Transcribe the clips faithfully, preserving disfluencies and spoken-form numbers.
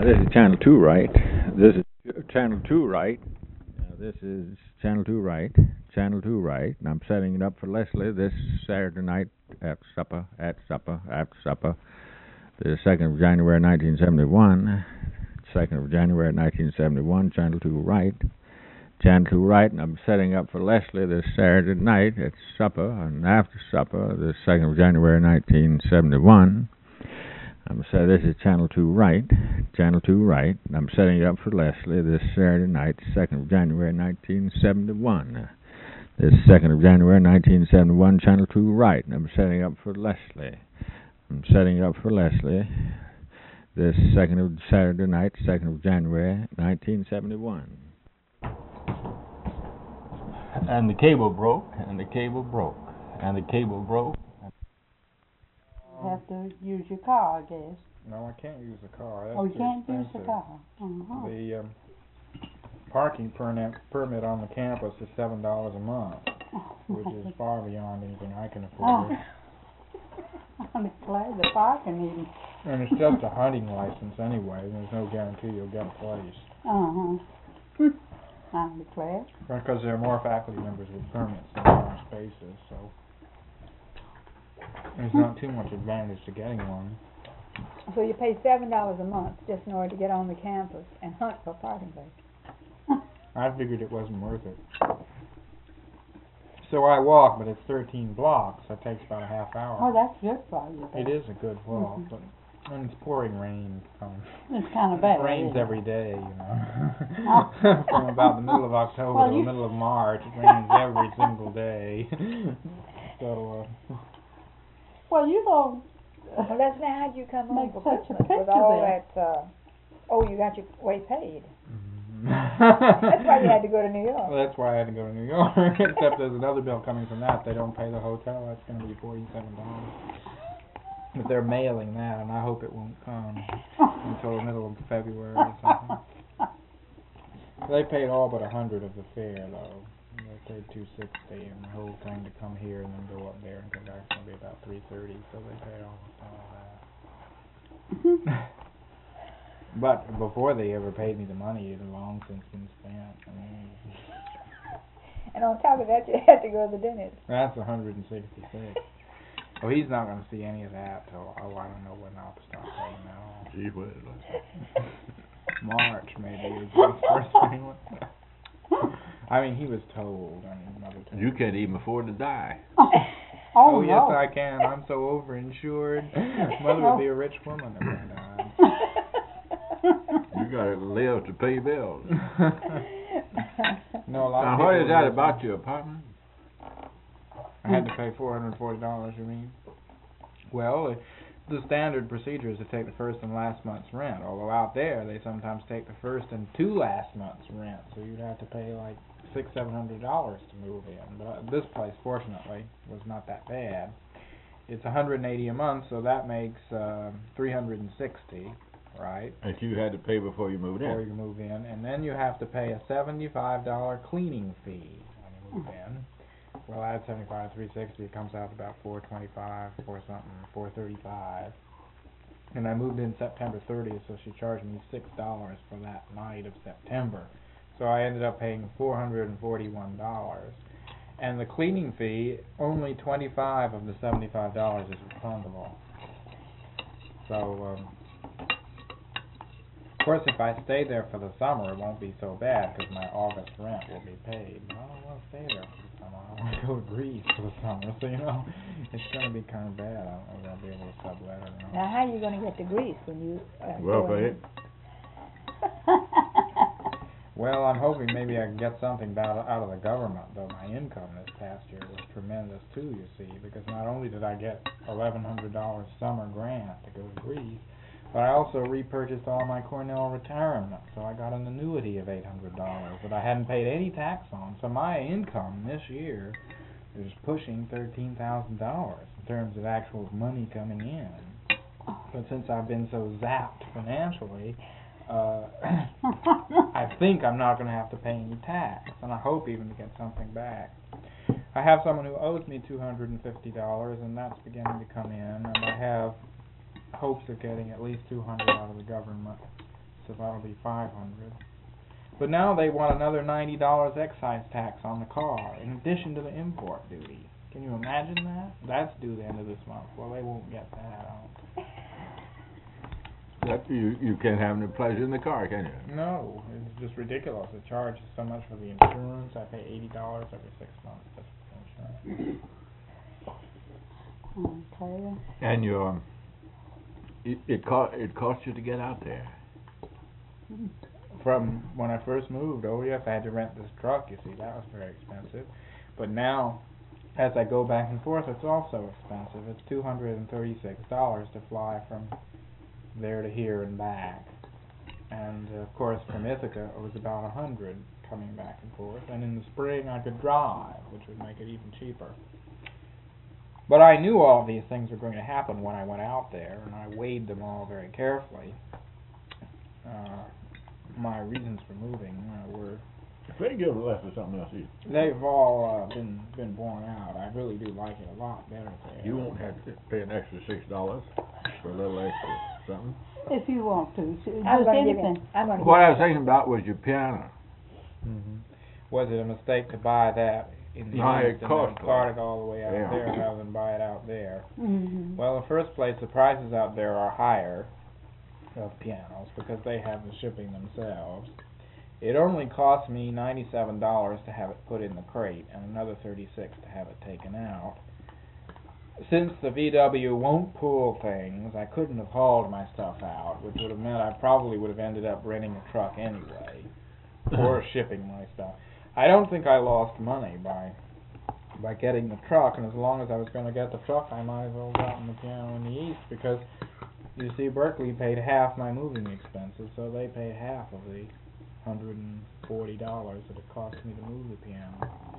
this is Channel two, right? This is Channel two, right? Uh, this is Channel two, right? Channel two, right? And I'm setting it up for Leslie this Saturday night at supper, at supper, at supper. The second of January, nineteen seventy-one. second of January, nineteen seventy-one, Channel two, right? Channel two, right? And I'm setting up for Leslie this Saturday night at supper and after supper, the second of January, nineteen seventy-one. I'm saying this is Channel two, right? Channel two, right? I'm setting it up for Leslie this Saturday night, second of January, nineteen seventy-one. This second of January, nineteen seventy-one, Channel two, right? I'm setting up for Leslie. I'm setting it up for Leslie this second of Saturday night, second of January, nineteen seventy-one. And the cable broke, and the cable broke, and the cable broke. Have to use your car, I guess. No, I can't use the car. That's oh, you too can't expensive. use the car. Uh-huh. The um, parking permit permit on the campus is seven dollars a month, Oh, which is far beyond anything I can oh. afford. I'm glad the parking even. And it's just a hunting license anyway. There's no guarantee you'll get a place. Uh-huh. I'm glad. Because there are more faculty members with permits than there are spaces, so there's not too much advantage to getting one. So you pay seven dollars a month just in order to get on the campus and hunt for parking place. I figured it wasn't worth it. So I walk, but it's thirteen blocks. That takes about a half hour. Oh, that's good for you. It is a good walk, but when it's pouring rain, um, it's kind of bad. it rains isn't it? every day, you know. From about the middle of October well, to the middle of March, it rains every single day. so, uh, well, you don't. Well, that's now how'd you come home Make for such a Christmas with picture all there. that? Uh, oh, you got your way paid. mm-hmm. That's why you had to go to New York. Well, that's why I had to go to New York. Except there's another bill coming from that. They don't pay the hotel. That's going to be forty-seven dollars. But they're mailing that, and I hope it won't come until the middle of February or something. They paid all but a hundred of the fare, though. They paid two sixty, and the whole thing to come here and then go up there and come back is going to be about three thirty. So they paid almost all that. But before they ever paid me the money, it had long since been spent. I mean, And on top of that, you had to go to the dentist. that's one hundred sixty-six. Well, he's not going to see any of that till, oh, I don't know when I'll start paying now. Gee whiz. March, maybe, is his first payment. I mean, he was told. I mean, mother told You me. can't even afford to die. oh, Oh, no. yes, I can. I'm so overinsured. Mother would be a rich woman if I died. You gotta live to pay bills. No, a lot Now, of what people is that listen. about your apartment? I had to pay four hundred forty dollars, you mean? Well, uh, the standard procedure is to take the first and last month's rent, although out there they sometimes take the first and two last month's rent, so you'd have to pay like six, seven hundred dollars to move in. But uh, this place, fortunately, was not that bad. It's one hundred eighty a month, so that makes uh, three hundred sixty, right? That you had to pay before you moved Before in. you move in, and then you have to pay a seventy-five dollar cleaning fee when you move in. Well, add seventy-five, three sixty, it comes out to about four twenty-five, four something, four thirty-five. And I moved in September thirtieth, so she charged me six dollars for that night of September. So I ended up paying four hundred and forty-one dollars. And the cleaning fee, only twenty-five of the seventy-five dollars is refundable. So, um, of course, if I stay there for the summer, it won't be so bad because my August rent will be paid. I don't want to stay there for the summer. I want to go to Greece for the summer. So, you know, it's going to be kind of bad. I don't know if I'll be able to sublet or not. Now, how are you going to get to Greece when you? Uh, Well, go pay in? it. Well, I'm hoping maybe I can get something out out of the government, though my income this past year was tremendous too, you see, because not only did I get eleven hundred dollars summer grant to go to Greece, but I also repurchased all my Cornell retirement, so I got an annuity of eight hundred dollars that I hadn't paid any tax on. So my income this year is pushing thirteen thousand dollars in terms of actual money coming in. But since I've been so zapped financially, uh, I think I'm not going to have to pay any tax, and I hope even to get something back. I have someone who owes me two hundred fifty dollars, and that's beginning to come in, and I have hopes of getting at least two hundred dollars out of the government. so that'll be five hundred. But now they want another ninety dollars excise tax on the car, in addition to the import duty. Can you imagine that? That's due the end of this month. Well, they won't get that out. That you, you can't have any pleasure in the car, can you? No, it's just ridiculous. It charges so much for the insurance. I pay eighty dollars every six months just for insurance. Okay. And your, um, it, it co- it costs you to get out there. From when I first moved, oh yes, I had to rent this truck, you see, that was very expensive. But now, as I go back and forth, it's also expensive. It's two hundred thirty-six dollars to fly from there to here and back. And uh, of course from Ithaca it was about a hundred coming back and forth. And in the spring I could drive, which would make it even cheaper. But I knew all of these things were going to happen when I went out there, and I weighed them all very carefully. Uh, my reasons for moving uh, were If they give less or something else, you, they've all uh, been been borne out. I really do like it a lot better there. you won't have to pay an extra six dollars for a little extra something. If you want to, so I'm just gonna give anything. him, I'm gonna What give I was thinking about was your piano. Mm-hmm. Was it a mistake to buy that in the No, it East and cost then cart it all the way out Yeah. there rather than buy it out there? Mm-hmm. Well, in the first place, the prices out there are higher of pianos because they have the shipping themselves. It only cost me ninety-seven dollars to have it put in the crate and another thirty-six dollars to have it taken out. Since the V W won't pull things, I couldn't have hauled my stuff out, which would have meant I probably would have ended up renting a truck anyway, or shipping my stuff. I don't think I lost money by by getting the truck, and as long as I was going to get the truck, I might as well have gotten the piano in the East, because, you see, Berkeley paid half my moving expenses, so they paid half of the one hundred forty dollars that it cost me to move the piano.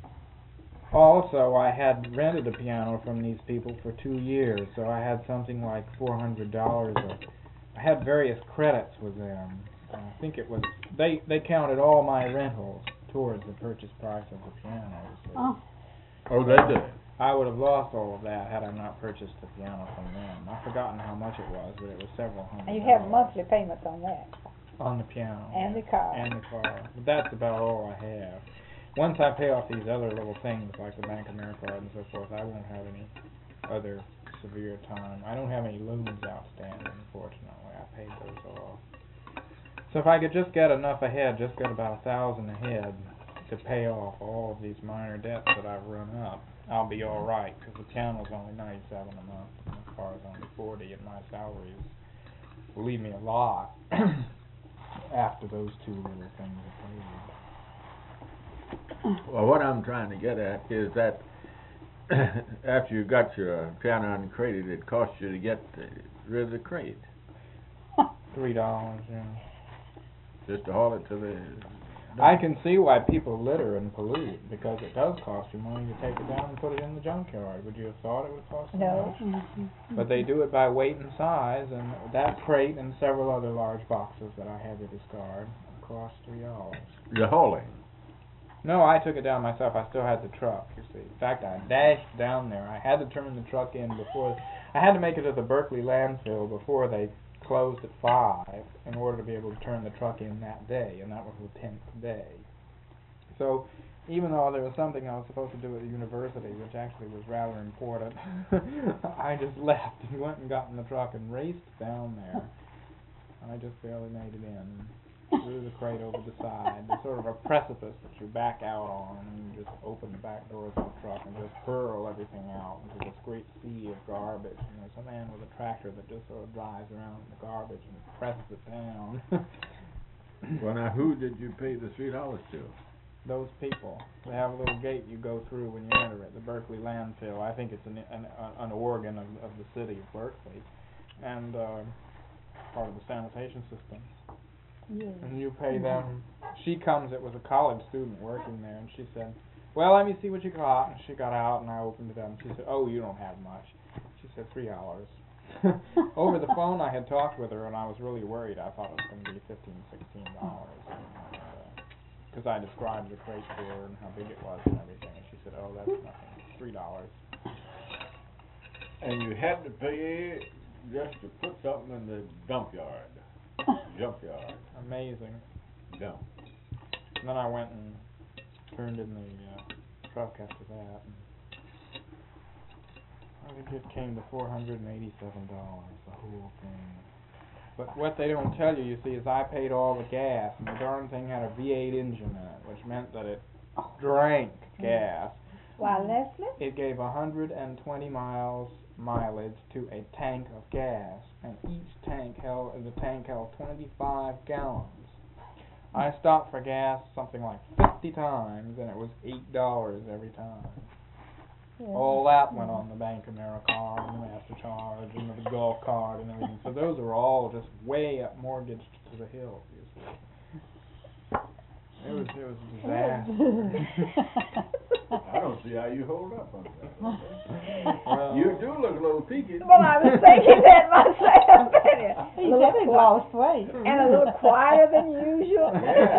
Also, I had rented a piano from these people for two years, so I had something like four hundred dollars. Of, I had various credits with them. I think it was, they, they counted all my rentals towards the purchase price of the piano. So Oh, Oh, they did. I would have lost all of that had I not purchased the piano from them. I've forgotten how much it was, but it was several hundred And you have dollars. monthly payments on that, On the piano. and yes, the car. And the car. But that's about all I have. Once I pay off these other little things, like the Bank of America card and so forth, I won't have any other severe time. I don't have any loans outstanding, unfortunately. I paid those off. So if I could just get enough ahead, just get about a thousand ahead to pay off all of these minor debts that I've run up, I'll be all right, because the piano's only ninety-seven a month, and the car's only forty, and my salary is, will leave me a lot after those two little things are paid. Well, what I'm trying to get at is that after you got your piano uncrated, it cost you to get uh, rid of the crate, Three dollars, yeah. just to haul it to the. I can see why people litter and pollute, because it does cost you money to take it down and put it in the junkyard. Would you have thought it would cost so No. much? mhm. But they do it by weight and size, and that crate and several other large boxes that I had to discard cost three dollars. The hauling. No, I took it down myself. I still had the truck, you see. In fact, I dashed down there. I had to turn the truck in before... I had to make it to the Berkeley landfill before they closed at five in order to be able to turn the truck in that day, and that was the tenth day. So, even though there was something I was supposed to do at the university, which actually was rather important, I just left and went and got in the truck and raced down there. I just barely made it in. Threw the crate over the side. There's sort of a precipice that you back out on, and you just open the back doors of the truck and just hurl everything out into this great sea of garbage. And there's a man with a tractor that just sort of drives around in the garbage and presses it down. Well, now, who did you pay the three dollars to? Those people. They have a little gate you go through when you enter it, the Berkeley landfill. I think it's an an, an organ of, of the city of Berkeley, and uh, part of the sanitation system. Yeah. And you pay them. She comes, it was a college student working there, and she said, well, let me see what you got. And she got out, and I opened it up, and she said, oh, you don't have much. She said, three dollars. Over the phone, I had talked with her, and I was really worried. I thought it was going to be fifteen, sixteen dollars. Because uh, I described the crate to her and how big it was and everything, and she said, oh, that's nothing, three dollars. And you had to pay just to put something in the dump yard. junkyard. Amazing. Yeah. And then I went and turned in the uh, truck after that. And I think it came to four hundred and eighty-seven dollars, the whole thing. But what they don't tell you, you see, is I paid all the gas, and the darn thing had a V eight engine in it, which meant that it drank gas. Why, Leslie? It gave one hundred twenty miles mileage to a tank of gas, and each tank held, and the tank held twenty-five gallons. I stopped for gas something like fifty times, and it was eight dollars every time. Yeah. All that went on the Bank Americard and the MasterCard and the Gulf card and everything. So those are all just way up mortgaged to the hill, you see. It was, it was a disaster. I don't see how you hold up on that. Well, You do look a little peaked. Well, I was thinking that myself. He said he'd lost weight. And a little quieter than usual.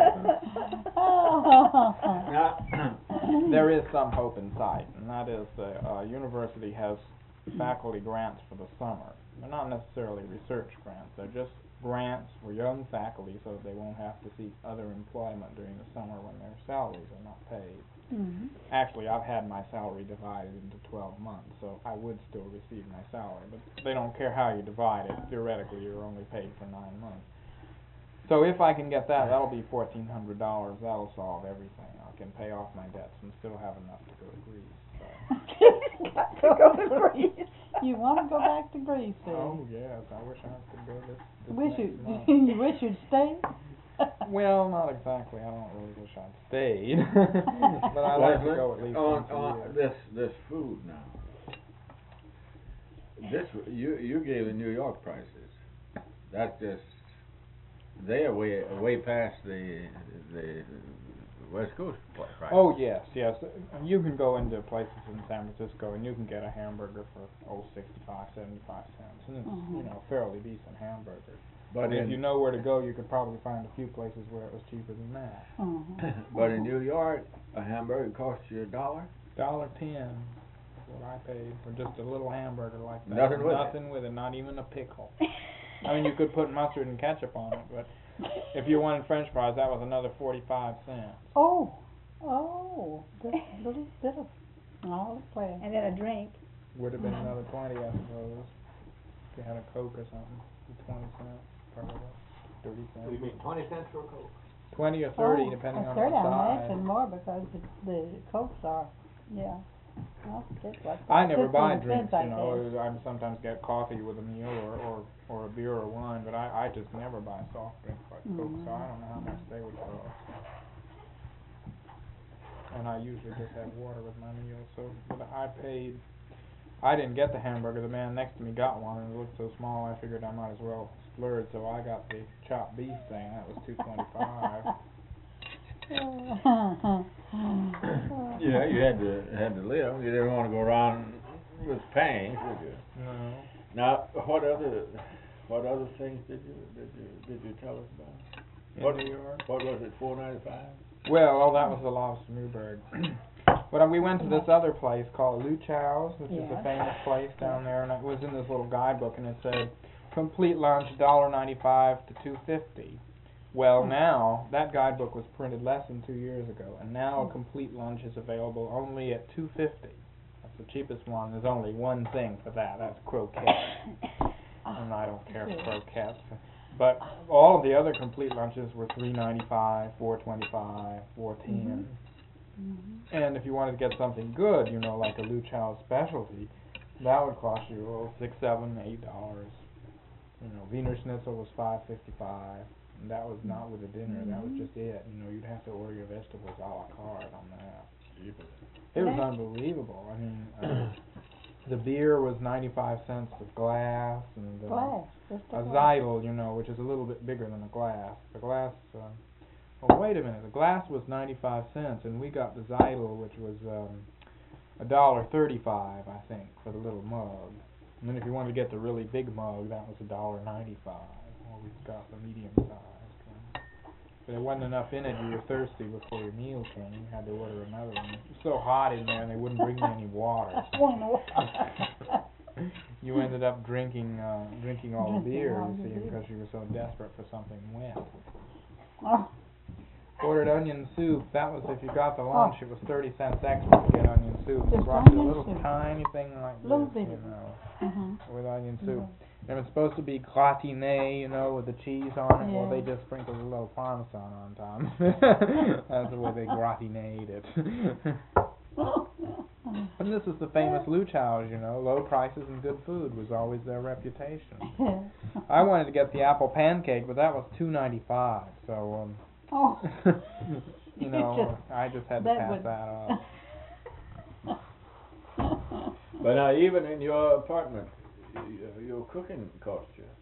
Now, there is some hope in sight, and that is the uh, university has faculty grants for the summer. They're not necessarily research grants, they're just grants for young faculty so that they won't have to seek other employment during the summer when their salaries are not paid. Mm-hmm. Actually, I've had my salary divided into twelve months, so I would still receive my salary, but they don't care how you divide it. Theoretically, you're only paid for nine months. So if I can get that, that'll be fourteen hundred dollars. That'll solve everything. I can pay off my debts and still have enough to go to Greece. So. Got to go to Greece. You want to go back to Greece, then? Oh yes, I wish I could go this, this Wish next you, month. you wish you'd stay? Well, not exactly. I don't really wish I'd stayed, but I like to go at least on, once a on year. this this food now. This you you gave the New York prices. That's just they are way way past the the West Coast prices. Oh yes, yes. You can go into places in San Francisco and you can get a hamburger for oh sixty-five, seventy-five cents, and it's Mhm. you know a fairly decent hamburger. but And in if you know where to go, you could probably find a few places where it was cheaper than that. Mhm. but in New York, a hamburger costs you a dollar. Dollar ten is what I paid for just a little hamburger like that. Nothing with it. Nothing with it, not even a pickle. I mean, you could put mustard and ketchup on it, but if you wanted French fries, that was another forty-five cents. Oh, oh, just a little bit of all the play. And then a drink. Would have been another twenty, I suppose. If you had a Coke or something, twenty cents, probably thirty cents. What do you mean, twenty cents for a Coke? Twenty or thirty, Oh, depending a on thirty, what I'm size. asking more because the, the Cokes are, yeah. Well, just like I never buy fifteen drinks, cents, you I know. I sometimes get coffee with a meal or, or, or a beer or wine, but I, I just never buy soft drinks like Coke, so I don't know how much they would cost. And I usually just have water with my meal, so but I paid. I didn't get the hamburger. The man next to me got one, and it looked so small. I figured I might as well splurge, so I got the chopped beef thing. That was two twenty-five. Yeah, you had to had to live. You didn't want to go around with pangs, would you? No. Now, what other what other things did you did you did you tell us about? In What- New York. What was it? Four ninety five. Well, oh, that was the Lobster Newburgh. But uh, we went to this other place called Luchow's, which is a Yeah. famous place down there, and it was in this little guidebook, and it said, complete lunch, one dollar ninety-five to two fifty. Well, now, that guidebook was printed less than two years ago, and now a complete lunch is available only at two fifty. That's the cheapest one. There's only one thing for that. That's croquettes. And I don't care for croquettes. But all of the other complete lunches were three ninety-five, four twenty-five, four ten. Mhm. And if you wanted to get something good, you know, like a Luchow's specialty, that would cost you oh, six, seven, eight dollars. You know, Wiener Schnitzel was five fifty-five, and that was not with a dinner. That was just it. You know, you'd have to order your vegetables a la carte on that. It was unbelievable. I mean, uh, the beer was ninety-five cents a glass, and uh, Glass, just a a glass. Zeidel, you know, which is a little bit bigger than a glass. The glass. Uh, Oh, wait a minute. The glass was ninety-five cents, and we got the Zeidel, which was um, a dollar thirty-five, I think, for the little mug. And then if you wanted to get the really big mug, that was a dollar ninety-five. Well, we got the medium-sized one. But there wasn't enough in it. You were thirsty before your meal came. You had to order another one. It was so hot in there, and they wouldn't bring me any water. you ended up drinking uh, drinking all the Drinking beer, all you the see, beer. because you were so desperate for something wet. Oh, Ordered onion soup. That was, if you got the Oh. lunch, it was thirty cents extra to get onion soup. They Just brought you a onion little soup. tiny thing like Little this, bitty. you know, mhm. with onion soup. Yeah. And it's supposed to be gratiné, you know, with the cheese on it. Well, they Yeah. just sprinkled a little parmesan on top. That's the way they gratinéed it. And this is the famous Luch House, you know, low prices and good food was always their reputation. I wanted to get the apple pancake, but that was two ninety five. So, um, Oh. you know, I just had to That pass would- that up. But now, even in your apartment, y- your cooking costs you.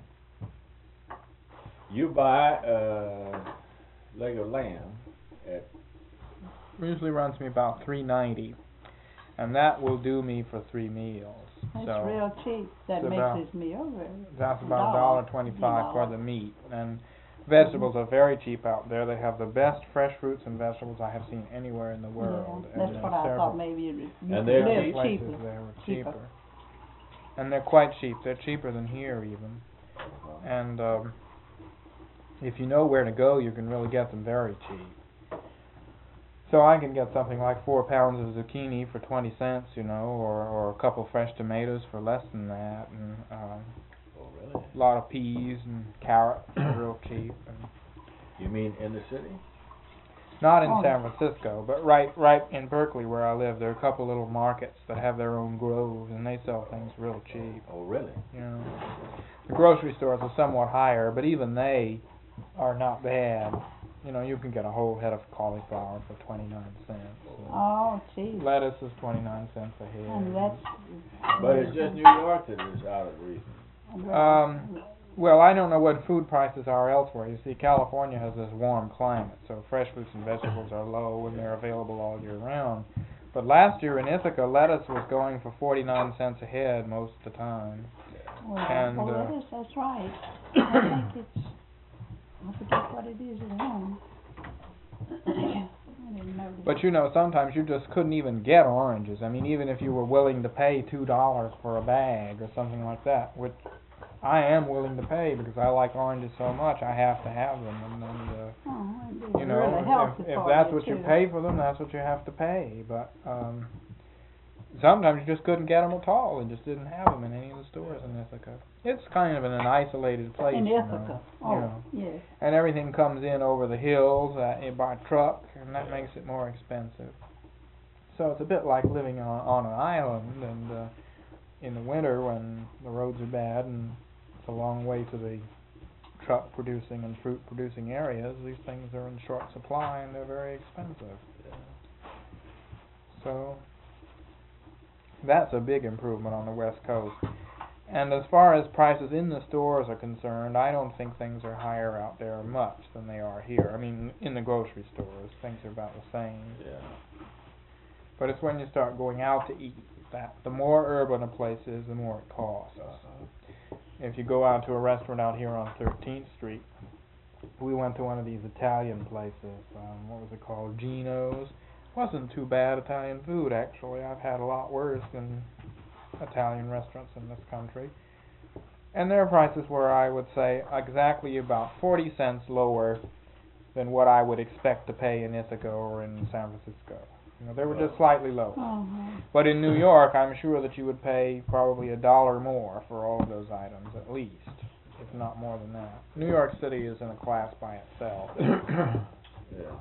You buy a leg of lamb at Usually runs me about three ninety, and that will do me for three meals. That's so real cheap. That it's makes about- this meal very. that's about a dollar, dollar twenty-five for dollar. the meat. And vegetables are very cheap out there. They have the best fresh fruits and vegetables I have seen anywhere in the world. Yeah, that's and what there are I several thought maybe you you And could they're live cheap. places cheaper. they were cheaper. cheaper. And they're quite cheap. They're cheaper than here even. And um, if you know where to go, you can really get them very cheap. So I can get something like four pounds of zucchini for twenty cents, you know, or or a couple fresh tomatoes for less than that, and um, Oh, really? a lot of peas and carrots are real cheap. And You mean in the city? not in Oh. San Francisco, but right right in Berkeley where I live, there are a couple little markets that have their own groves, and they sell things real cheap. Oh, really? You know, the grocery stores are somewhat higher, but even they are not bad. You know, you can get a whole head of cauliflower for twenty-nine cents. and Oh, geez. Lettuce is twenty-nine cents a head. And that's. But it's just New York that is out of reason. Um, Well, I don't know what food prices are elsewhere. You see, California has this warm climate, so fresh fruits and vegetables are low and they're available all year round. But last year in Ithaca, lettuce was going for forty-nine cents a head most of the time. Well, and, well, uh, that is, that's right. I think it's, I forget what it is at home. I didn't notice. But you know, sometimes you just couldn't even get oranges. I mean, even if you were willing to pay two dollars for a bag or something like that, which I am willing to pay because I like oranges so much, I have to have them. And, and uh, Oh, it'd be you know, really healthy if, if for that's you, what you too. pay for them, that's what you have to pay. But um, sometimes you just couldn't get them at all. They just didn't have them in any of the stores in Ithaca. It's kind of in an isolated place, In you Ithaca. know. Oh, you know. yes. And everything comes in over the hills uh, in- by truck, and that makes it more expensive. So it's a bit like living on on an island, and uh, in the winter when the roads are bad and it's a long way to the truck producing and fruit producing areas, these things are in short supply and they're very expensive. So that's a big improvement on the West Coast. And as far as prices in the stores are concerned, I don't think things are higher out there much than they are here. I mean, in the grocery stores, things are about the same. Yeah. But it's when you start going out to eat that the more urban a place is, the more it costs. Uh-huh. If you go out to a restaurant out here on thirteenth Street, we went to one of these Italian places. Um, what was it called? Gino's. Wasn't too bad Italian food, actually. I've had a lot worse than Italian restaurants in this country. And their prices were, I would say, exactly about forty cents lower than what I would expect to pay in Ithaca or in San Francisco. You know, they were just slightly lower. Uh-huh. But in New York, I'm sure that you would pay probably a dollar more for all of those items, at least, if not more than that. New York City is in a class by itself. Yeah.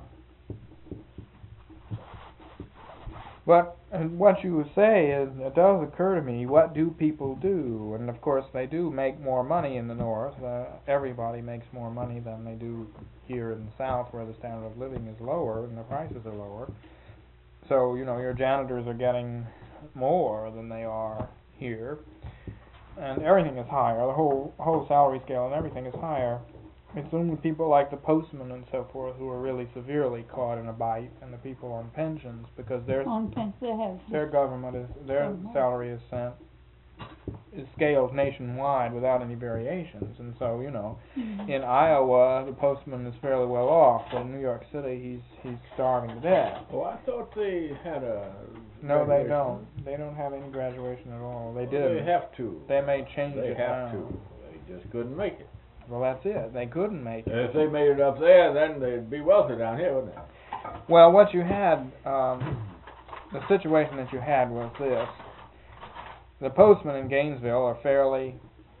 But and what you say is, it does occur to me, what do people do? And of course, they do make more money in the North. Uh, everybody makes more money than they do here in the South, where the standard of living is lower and the prices are lower. So, you know, your janitors are getting more than they are here, and everything is higher. The whole whole salary scale and everything is higher. It's only people like the postmen and so forth who are really severely caught in a bite, and the people on pensions, because their On pen, they have. their government is their Mhm. salary is sent is scaled nationwide without any variations, and so you know, in Iowa the postman is fairly well off, but in New York City he's he's starving to death. Oh, I thought they had a. No, they graduation. don't. They don't have any graduation at all. They Well, did. They have to. They may change They it have now. to. They just couldn't make it. Well, that's it. They couldn't make it. If they made it up there, then they'd be wealthy down here, wouldn't they? Well, what you had, um, the situation that you had was this. The postmen in Gainesville are fairly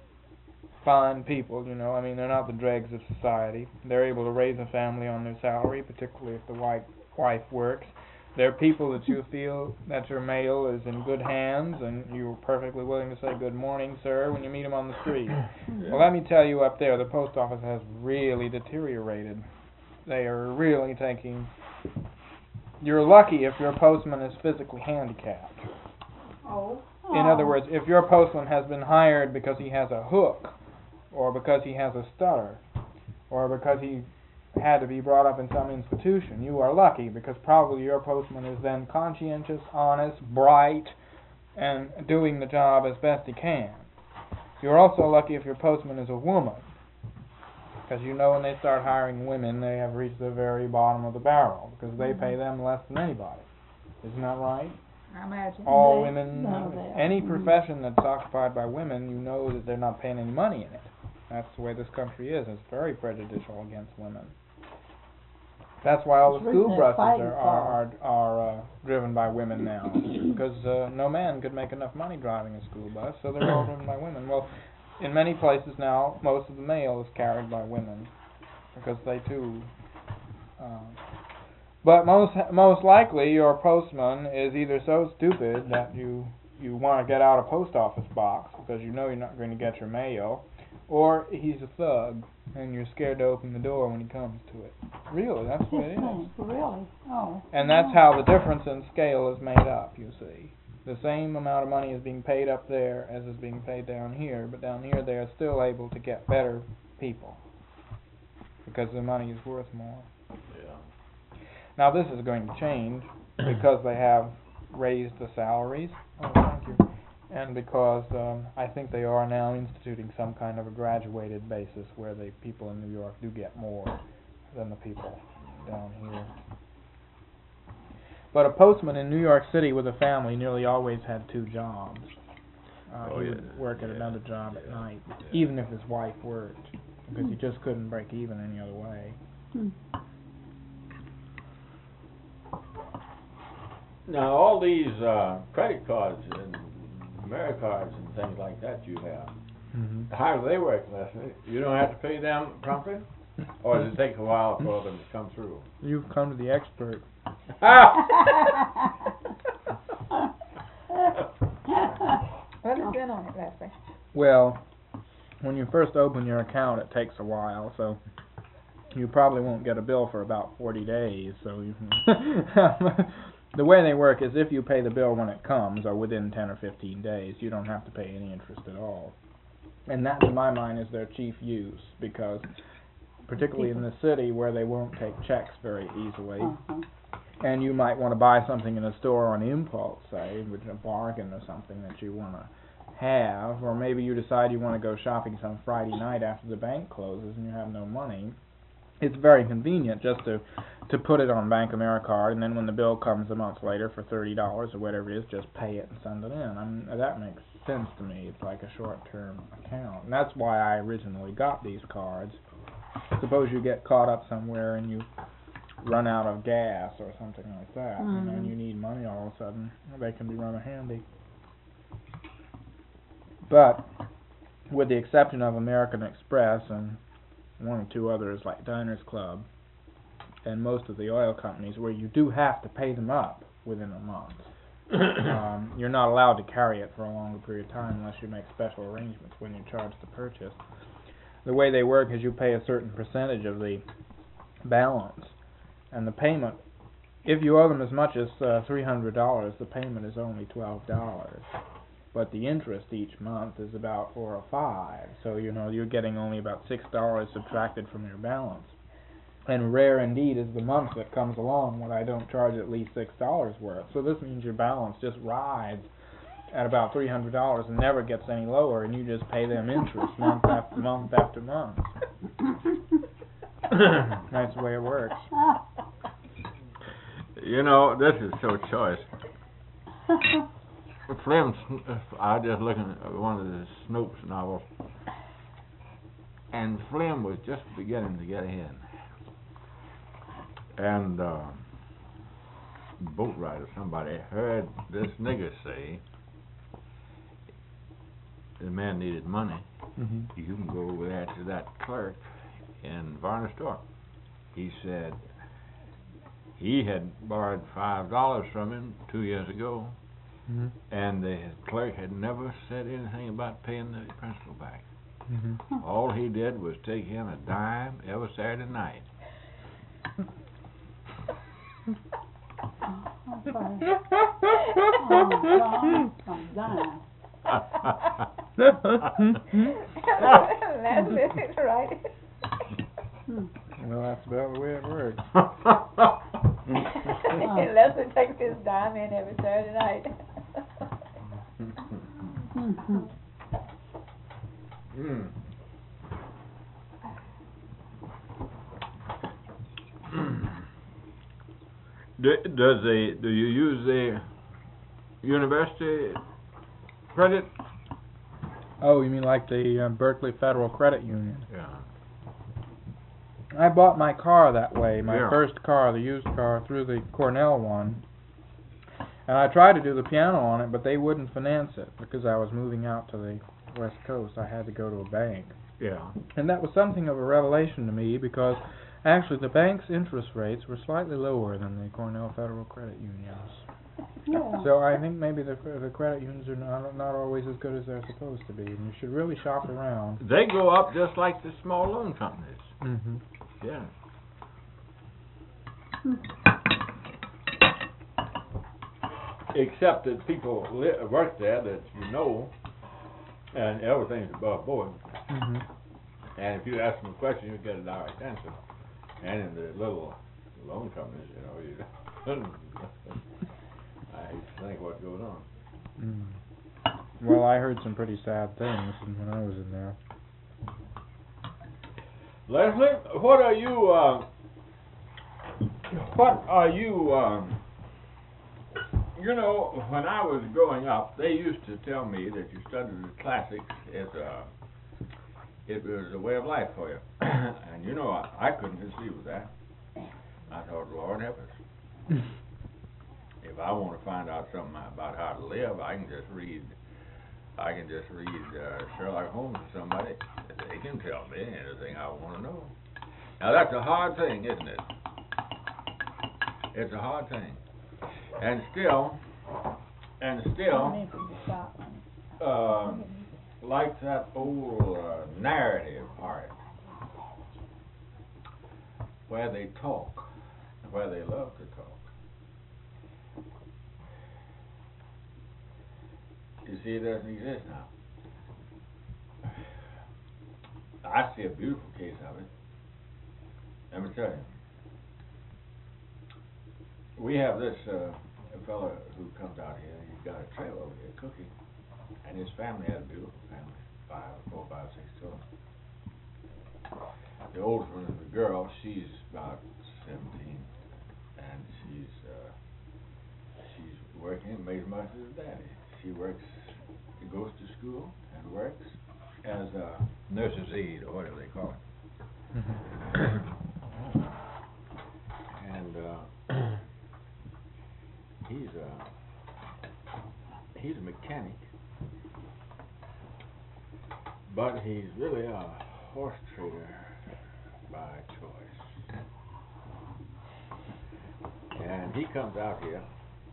fine people, you know. I mean, they're not the dregs of society. They're able to raise a family on their salary, particularly if the wife, wife works. They're people that you feel that your mail is in good hands, and you're perfectly willing to say good morning, sir, when you meet them on the street. Well, let me tell you, up there, the post office has really deteriorated. They are really taking... You're lucky if your postman is physically handicapped. Oh. In other words, if your postman has been hired because he has a hook, or because he has a stutter, or because he had to be brought up in some institution, you are lucky, because probably your postman is then conscientious, honest, bright, and doing the job as best he can. You're also lucky if your postman is a woman, because you know when they start hiring women, they have reached the very bottom of the barrel, because they pay them less than anybody. Isn't that right? I imagine. All They- women, no, they are. any Mhm. profession that's occupied by women, you know that they're not paying any money in it. That's the way this country is. It's very prejudicial against women. That's why all the It's school written in buses fighting are are are, are uh, driven by women now, because uh, no man could make enough money driving a school bus, so they're all driven by women. Well, in many places now, most of the mail is carried by women, because they too. Uh, But most most likely your postman is either so stupid that you you want to get out a post office box because you know you're not going to get your mail, or he's a thug and you're scared to open the door when he comes to it. Really, that's what it is. Really? Oh. And that's how the difference in scale is made up, you see. The same amount of money is being paid up there as is being paid down here, but down here they are still able to get better people because the money is worth more. Yeah. Now this is going to change because they have raised the salaries. Oh, thank you. And because um, I think they are now instituting some kind of a graduated basis where the people in New York do get more than the people down here. But a postman in New York City with a family nearly always had two jobs. Uh, Oh, he yeah. would work at Yeah. another job at Yeah. night, Yeah. even if his wife worked, because he just couldn't break even any other way. Hmm. Now, all these uh, credit cards and AmeriCards and things like that you have, Mm-hmm. how do they work, Leslie? You don't have to pay them promptly? Or does it take a while for them to come through? You've come to the expert. What is in on it, Leslie? Well, when you first open your account, it takes a while, so you probably won't get a bill for about forty days. So you the way they work is if you pay the bill when it comes, or within ten or fifteen days, you don't have to pay any interest at all. And that, to my mind, is their chief use, because particularly in the city where they won't take checks very easily, Uh-huh. and you might want to buy something in a store on impulse, say, which is a bargain or something that you want to have, or maybe you decide you want to go shopping some Friday night after the bank closes and you have no money. It's very convenient just to to put it on Bank AmeriCard, and then when the bill comes a month later for thirty dollars or whatever it is, just pay it and send it in. I mean, that makes sense to me. It's like a short-term account, and that's why I originally got these cards. Suppose you get caught up somewhere and you run out of gas or something like that, Mm-hmm. you know, and you need money all of a sudden, they can be rather handy. But with the exception of American Express and one or two others like Diners Club and most of the oil companies, where you do have to pay them up within a month, um, you're not allowed to carry it for a longer period of time unless you make special arrangements when you charge the purchase. The way they work is you pay a certain percentage of the balance, and the payment, if you owe them as much as uh, three hundred dollars, the payment is only twelve dollars. But the interest each month is about four or five, so you know you're getting only about six dollars subtracted from your balance. And rare indeed is the month that comes along when I don't charge at least six dollars worth. So this means your balance just rides at about three hundred dollars and never gets any lower, and you just pay them interest month after month after month. That's the way it works. You know, this is so choice. Flem's, I was just looking at one of the Snopes novels, and Flem was just beginning to get in. And uh, boat rider, somebody heard this nigger say, the man needed money. Mm-hmm. You can go over there to that clerk in Varner store. He said he had borrowed five dollars from him two years ago, Mm-hmm. and the clerk had never said anything about paying the principal back. Mm-hmm. All he did was take him a dime every Saturday night. Oh, God, I'm dying. That's it, right? Well, that's about the way it works. Leslie takes his dime in every Saturday night. Mm. Do, does the do you use the university credit? Oh, you mean like the uh, Berkeley Federal Credit Union? Yeah. I bought my car that way, my Yeah. first car, the used car, through the Cornell one. And I tried to do the piano on it, but they wouldn't finance it because I was moving out to the West Coast. I had to go to a bank. Yeah. And that was something of a revelation to me because actually the bank's interest rates were slightly lower than the Cornell Federal Credit Unions. Yeah. So I think maybe the the credit unions are not not always as good as they're supposed to be, and you should really shop around. They go up just like the small loan companies. Mm-hmm. Yeah. Except that people li- work there that you know, and everything's above board. Mm-hmm. And if you ask them a question, you get a direct answer. And in the little loan companies, you know, you I hate to think what goes on. Mm. Well, I heard some pretty sad things when I was in there. Leslie, what are you? Uh, what are you? Um, you know, when I was growing up, they used to tell me that you studied the classics as a it was a way of life for you. And you know, I, I couldn't conceive of that. I thought, Lord help us. If I want to find out something about how to live, I can just read. I can just read uh, Sherlock Holmes or somebody. They can tell me anything I want to know. Now that's a hard thing, isn't it? It's a hard thing. And still, and I still, need to stop. um, like that old uh, narrative part, where they talk, where they love to talk. You see, it doesn't exist now. I see a beautiful case of it. Let me tell you. We have this uh, fellow who comes out here. He's got a trailer over here cooking, and his family had a beautiful family, five, four, five, six children. The oldest one is a girl. She's about seventeen, and she's uh, she's working and makes much as her daddy. She works, goes to school and works as a nurse's aide or whatever they call it. Mm-hmm. And uh, he's a he's a mechanic, but he's really a horse trader by choice. And he comes out here,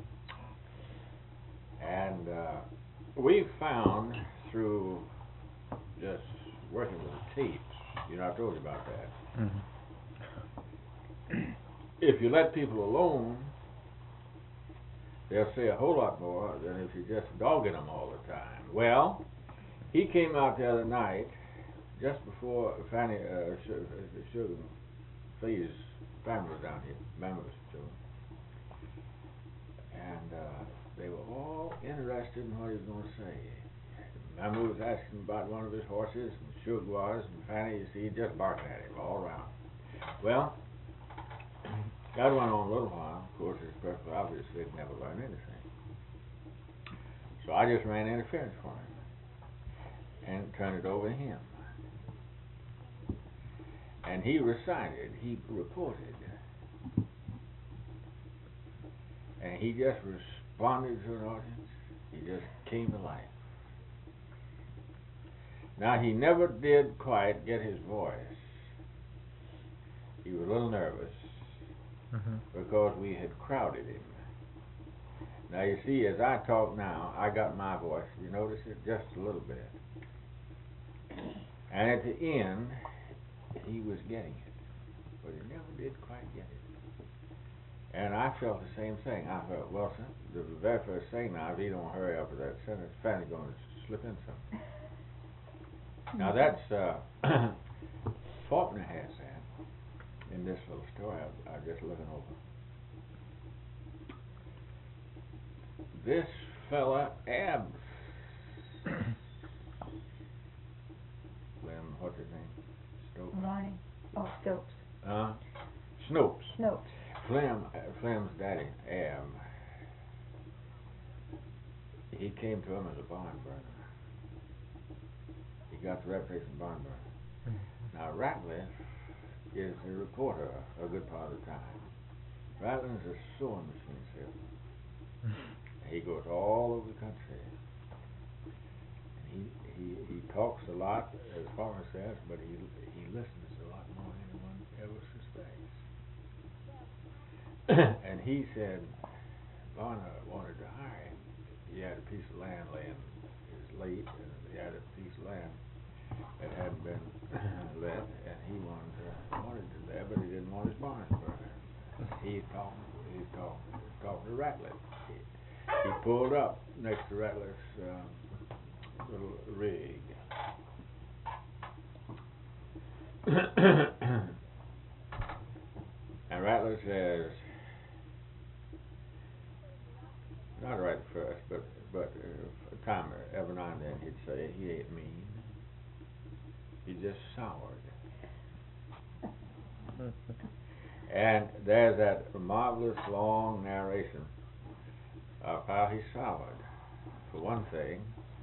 and uh, we found through just working with the tapes, you know, I told you about that. Mm-hmm. If you let people alone, they'll say a whole lot more than if you're just dogging them all the time. Well, he came out the other night, just before Fanny, uh, Sugar Fee's family was down here, members children. And uh, they were all interested in what he was going to say. Mammy was asking about one of his horses, and Shug was, and Fanny, you see, just barking at him all around. Well, that went on a little while. Of course, it's perfectly obvious they'd never learn anything. So I just ran interference for him and turned it over to him. And he recited, he reported, and he just responded to an audience. He just came to life. Now, he never did quite get his voice. He was a little nervous mm-hmm. because we had crowded him. Now, you see, as I talk now, I got my voice. You notice it just a little bit. And at the end, he was getting it, but he never did quite get it. And I felt the same thing. I felt, well, son, the very first thing now, if he don't hurry up with that sentence, Fanny's going to slip in something. Now that's, uh, Faulkner has that in this little story I, I'm just looking over. This fella, Ab, Slim, what's his name? Stokes? Ronnie. Oh, Stokes. Uh, Snopes. Snopes. Flem, uh, Flem's daddy, Ab, he came to him as a barn burner. He got the reputation of barn burner. Mm-hmm. Now, Ratliff is a reporter a good part of the time. Ratliff's a sewing machine salesman. Mm-hmm. He goes all over the country. And he, he, he talks a lot, as Faulkner says, but he, he listens a lot more than anyone ever suspects. And he said Barnard wanted to hire him. He had a piece of land laying his late, and he had a piece of land that hadn't been let, and he wanted to, wanted to there, but he didn't want his barn burned. He talked, he talked, talked to Ratliff. He, he pulled up next to Ratliff's um, little rig. And Ratliff says, not right at first, but but uh, a time every now and then he'd say he ain't mean. He just soured. And there's that marvelous long narration of how he soured. For one thing,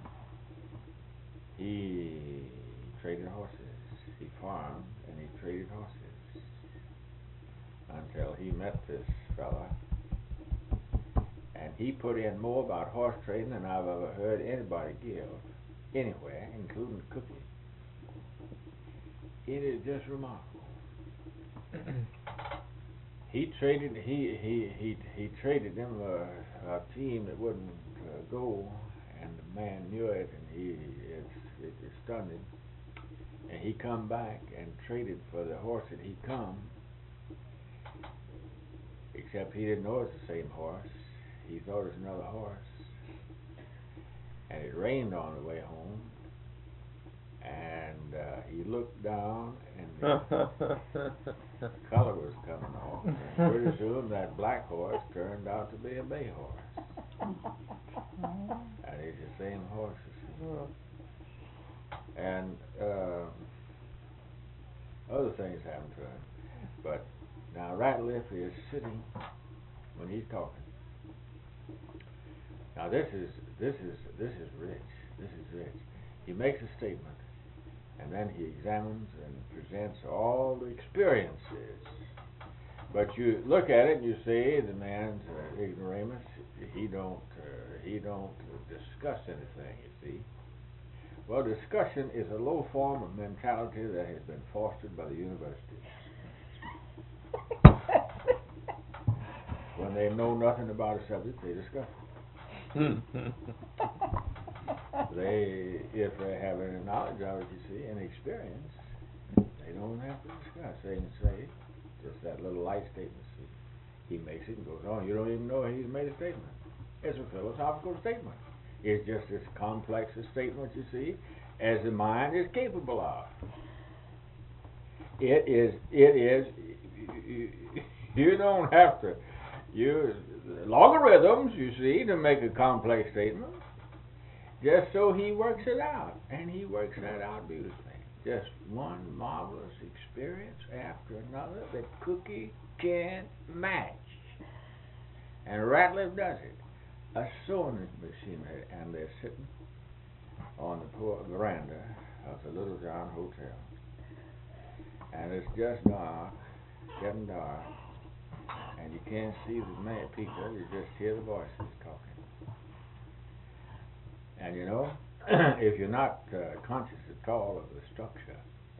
he traded horses. He farmed and he traded horses until he met this fella. And he put in more about horse trading than I've ever heard anybody give anywhere, including cooking. It is just remarkable. he traded he he he he traded them a, a team that wouldn't uh, go, and the man knew it, and he it, it, it stunned him. And he come back and traded for the horse that he come, except he didn't know it was the same horse. He thought it was another horse. And it rained on the way home. And uh, he looked down, and the color was coming off. And pretty soon that black horse turned out to be a bay horse. And it's the same horse. And uh, other things happened to him. But now Ratliff is sitting when he's talking. Now this is this is this is rich. This is rich. He makes a statement, and then he examines and presents all the experiences. But you look at it and you say the man's uh, ignoramus. He don't uh, he don't discuss anything. You see. Well, discussion is a low form of mentality that has been fostered by the universities. When they know nothing about a subject, they discuss it. They, if they have any knowledge of it, you see, any experience, they don't have to discuss. They can say just that little light statement. See, he makes it and goes on. You don't even know he's made a statement. It's a philosophical statement. It's just as complex a statement, you see, as the mind is capable of. It is. It is. You, you don't have to. You logarithms, you see, to make a complex statement. Just so he works it out, and he works that out beautifully. Just one marvelous experience after another that Cookie can't match. And Ratliff does it. A sewing machine, and they're sitting on the poor veranda of the Little John Hotel. And it's just dark, getting dark, and you can't see the many people, you just hear the voices talking. And you know, if you're not uh, conscious at all of the structure,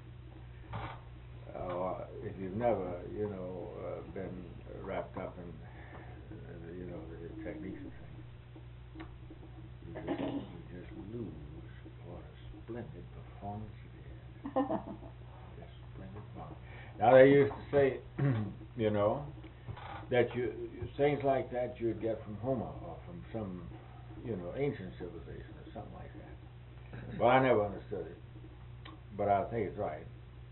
or uh, if you've never, you know, uh, been wrapped up in, uh, you know, the techniques and things, you just, you just lose what a splendid performance it is. Just splendid performance. Now they used to say, you know, that you things like that you'd get from Homer or from some, you know, ancient civilization or something like that. Well, I never understood it, but I think it's right.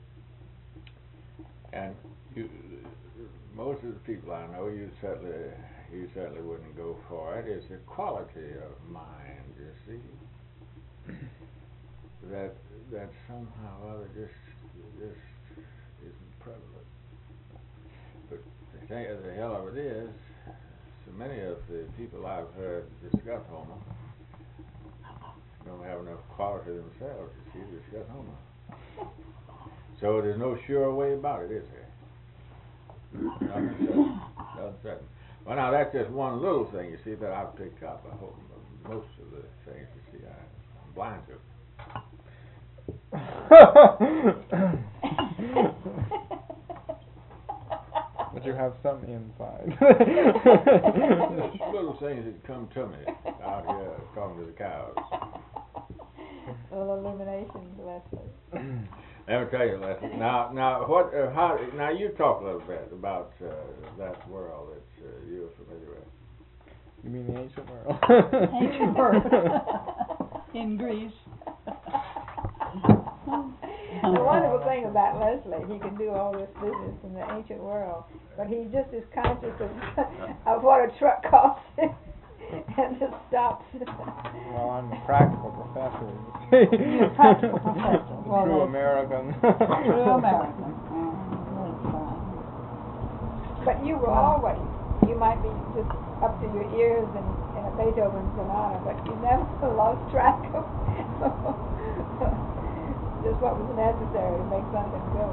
And you, most of the people I know, you certainly, you certainly wouldn't go for it. It's the quality of mind, you see, that that somehow or other just just isn't prevalent. But the thing, the hell of it is, so many of the people I've heard discuss Homer don't have enough quality themselves, you see, to discuss Homer. So there's no sure way about it, is there? Nothing certain. Nothing certain. Well, now that's just one little thing, you see, that I've picked up. I hope most of the things, you see, I, I'm blind to. But you have some insight. Little things that come to me out here talking to the cows. Little illuminations, Leslie. Let me tell you, Leslie. Now, now, what? Uh, how? Now, you talk a little bit about uh, that world that uh, you're familiar with. You mean the ancient world? Ancient world. In Greece. The wonderful thing about Leslie, he can do all this business in the ancient world, but he just is conscious of, of what a truck costs him, and just stops. Well, I'm a practical professor. You're a practical professor. Well, True that's- American. True American. Oh, that's fine. But you were always, you might be just up to your ears in, in a Beethoven sonata, but you never lost track of just what was necessary to make something go.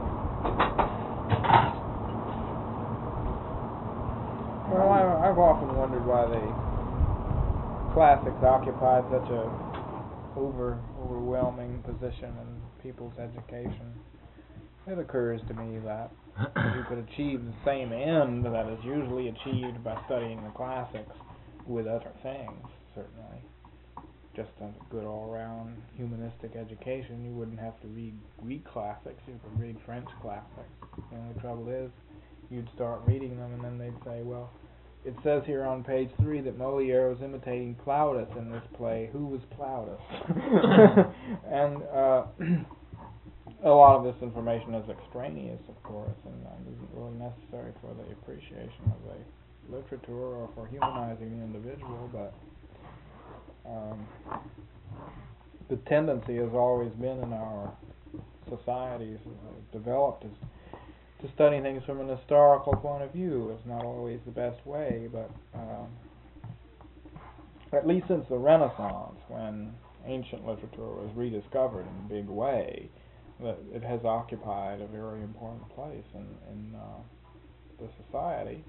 Well, I, I've often wondered why the classics occupy such a over overwhelming position in people's education. It occurs to me that you could achieve the same end that is usually achieved by studying the classics with other things, certainly. Just a good all-round humanistic education, you wouldn't have to read Greek classics, you could read French classics. The only trouble is, you'd start reading them and then they'd say, well, it says here on page three that Moliere was imitating Plautus in this play. Who was Plautus? And uh, a lot of this information is extraneous, of course, and um, isn't really necessary for the appreciation of the literature or for humanizing the individual, but um, the tendency has always been in our societies uh, developed is to study things from an historical point of view. It's not always the best way, but um, at least since the Renaissance, when ancient literature was rediscovered in a big way, that it has occupied a very important place in, in uh, the society.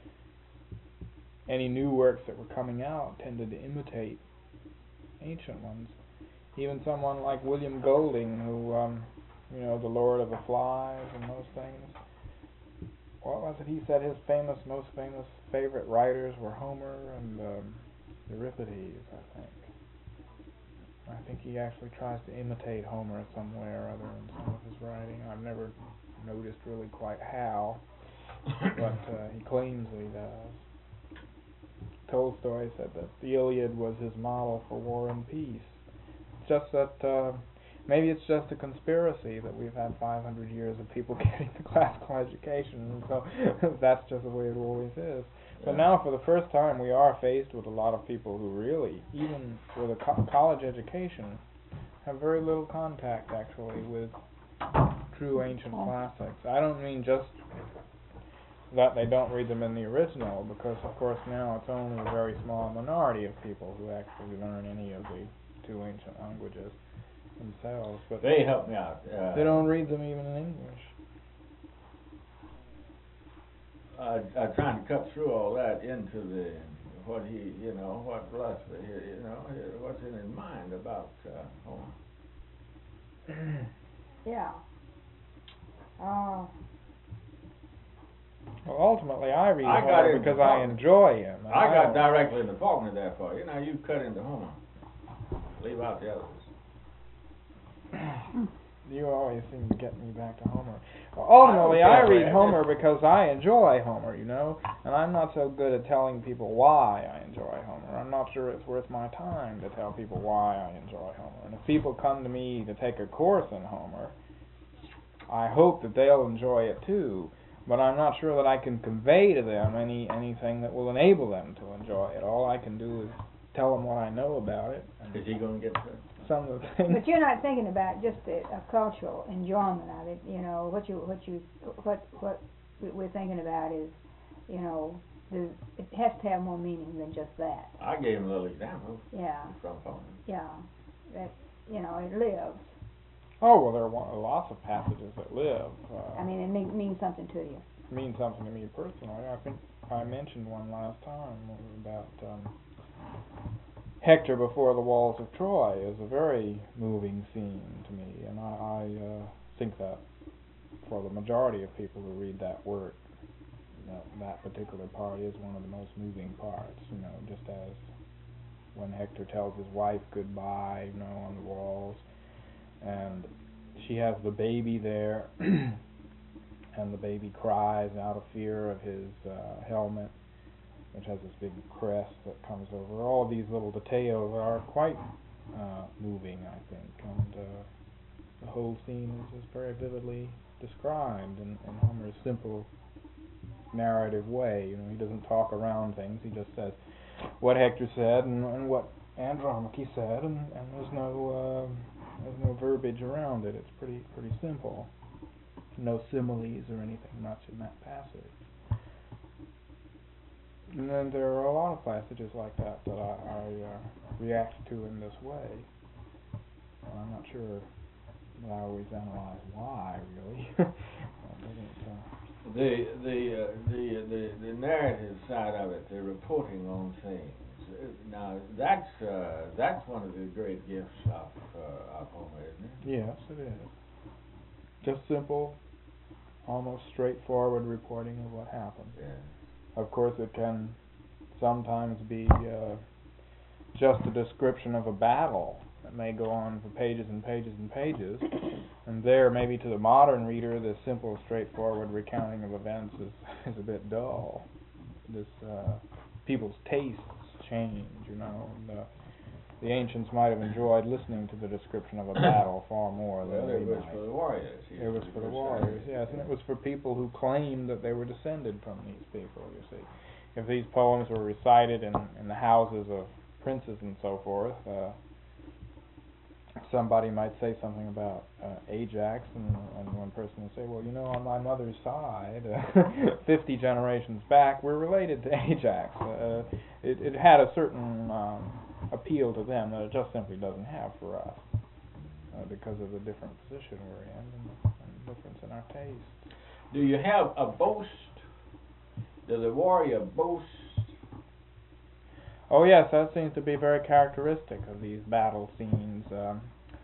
Any new works that were coming out tended to imitate ancient ones. Even someone like William Golding, who, um, you know, The Lord of the Flies and those things. What was it? He said his famous, most famous favorite writers were Homer and um, Euripides, I think. I think he actually tries to imitate Homer somewhere or other in some of his writing. I've never noticed really quite how, but uh, he claims he does. Tolstoy said that the Iliad was his model for War and Peace. It's just that uh, maybe it's just a conspiracy that we've had five hundred years of people getting the classical education, and so that's just the way it always is. But Yeah. now, for the first time, we are faced with a lot of people who really, even with a co- college education, have very little contact, actually, with true ancient classics. I don't mean just that they don't read them in the original, because, of course, now it's only a very small minority of people who actually learn any of the two ancient languages themselves. But They help me out. Uh, they don't read them even in English. I, I'm trying to cut through all that into the what he, you know, what philosophy, you know, what's in his mind about uh, Homer. Yeah. Uh, Well, ultimately, I read I got Homer into because I Faulkner. enjoy him. and I got don't- directly into Faulkner, therefore. You know, you cut into Homer. Leave out the others. You always seem to get me back to Homer. Well, ultimately, I I, don't care, read man. Homer because I enjoy Homer, you know, and I'm not so good at telling people why I enjoy Homer. I'm not sure it's worth my time to tell people why I enjoy Homer. And if people come to me to take a course in Homer, I hope that they'll enjoy it too. But I'm not sure that I can convey to them any anything that will enable them to enjoy it. All I can do is tell them what I know about it. And Is he going to get to it? some of the things. but you're not thinking about just a, a cultural enjoyment of it. You know what you what you what what we- we're thinking about is, you know, the, it has to have more meaning than just that. I gave him a little example Yeah, from Faulkner. yeah, that you know it lives. Oh, well, there are wa- lots of passages that live. Uh, I mean, it mean, means something to you. means something to me personally. I think I mentioned one last time about um, Hector before the walls of Troy is a very moving scene to me, and I, I uh, think that for the majority of people who read that work, that, that particular part is one of the most moving parts, you know, just as when Hector tells his wife goodbye, you know, on the walls, and she has the baby there, and the baby cries out of fear of his uh, helmet, which has this big crest that comes over. All of these little details are quite uh, moving, I think, and uh, the whole scene is just very vividly described in, in Homer's simple narrative way. You know, he doesn't talk around things. He just says what Hector said and, and what Andromache said, and, and there's no uh, there's no verbiage around it. It's pretty pretty simple. No similes or anything much in that passage. And then there are a lot of passages like that that I, I uh, react to in this way. And I'm not sure that I always analyze why, really. That doesn't, uh, The the uh, the the the narrative side of it, the reporting on things. Uh, Now that's uh, that's one of the great gifts of uh, of Homer, isn't it? yes, it is. Just simple, almost straightforward reporting of what happened. Yeah. Of course, it can sometimes be uh, just a description of a battle that may go on for pages and pages and pages. And there, maybe to the modern reader, this simple, straightforward recounting of events is, is a bit dull. This uh, people's tastes change, you know. And, uh, the ancients might have enjoyed listening to the description of a battle far more than Well, we it was might. for the warriors. It was for the warriors, yes, and it was for people who claimed that they were descended from these people, you see. If these poems were recited in, in the houses of princes and so forth, uh, somebody might say something about uh, Ajax, and, and one person would say, well, you know, on my mother's side, uh, fifty generations back, we're related to Ajax. Uh, it, it had a certain um, appeal to them that it just simply doesn't have for us. Uh, because of the different position we're in and, and the difference in our taste. Do you have a boast? Does a warrior boast? Oh yes, that seems to be very characteristic of these battle scenes. Um,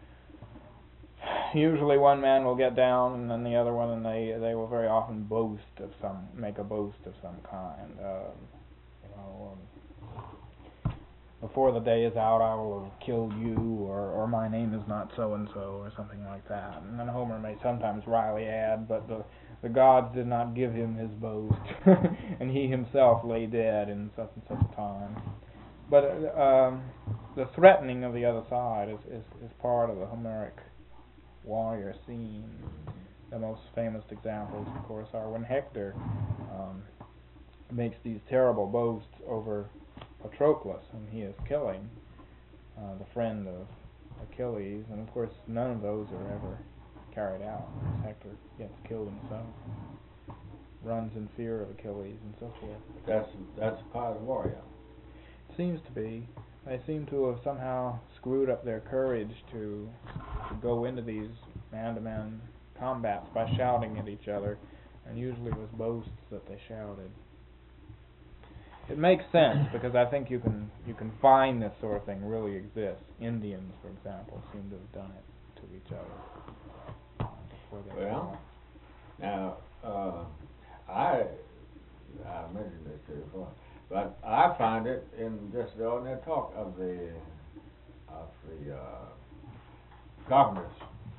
usually one man will get down and then the other one, and they they will very often boast of some, make a boast of some kind. Um, you know, um, before the day is out, I will have killed you, or, or my name is not so-and-so, or something like that. And then Homer may sometimes wryly add, but the, the gods did not give him his boast, and he himself lay dead in such and such a time. But uh, um, the threatening of the other side is, is, is part of the Homeric warrior scene. The most famous examples, of course, are when Hector um, makes these terrible boasts over Patroclus, whom he is killing, uh, the friend of Achilles, and of course none of those are ever carried out. Hector gets killed himself, runs in fear of Achilles, and so forth. That's that's part of the warrior. Seems to be. They seem to have somehow screwed up their courage to, to go into these man-to-man combats by shouting at each other, and usually it was boasts that they shouted. It makes sense because I think you can you can find this sort of thing really exists. Indians, for example, seem to have done it to each other before they Well, now uh, I I mentioned this to you before, but I find it in just the ordinary talk of the of the uh, carpenters.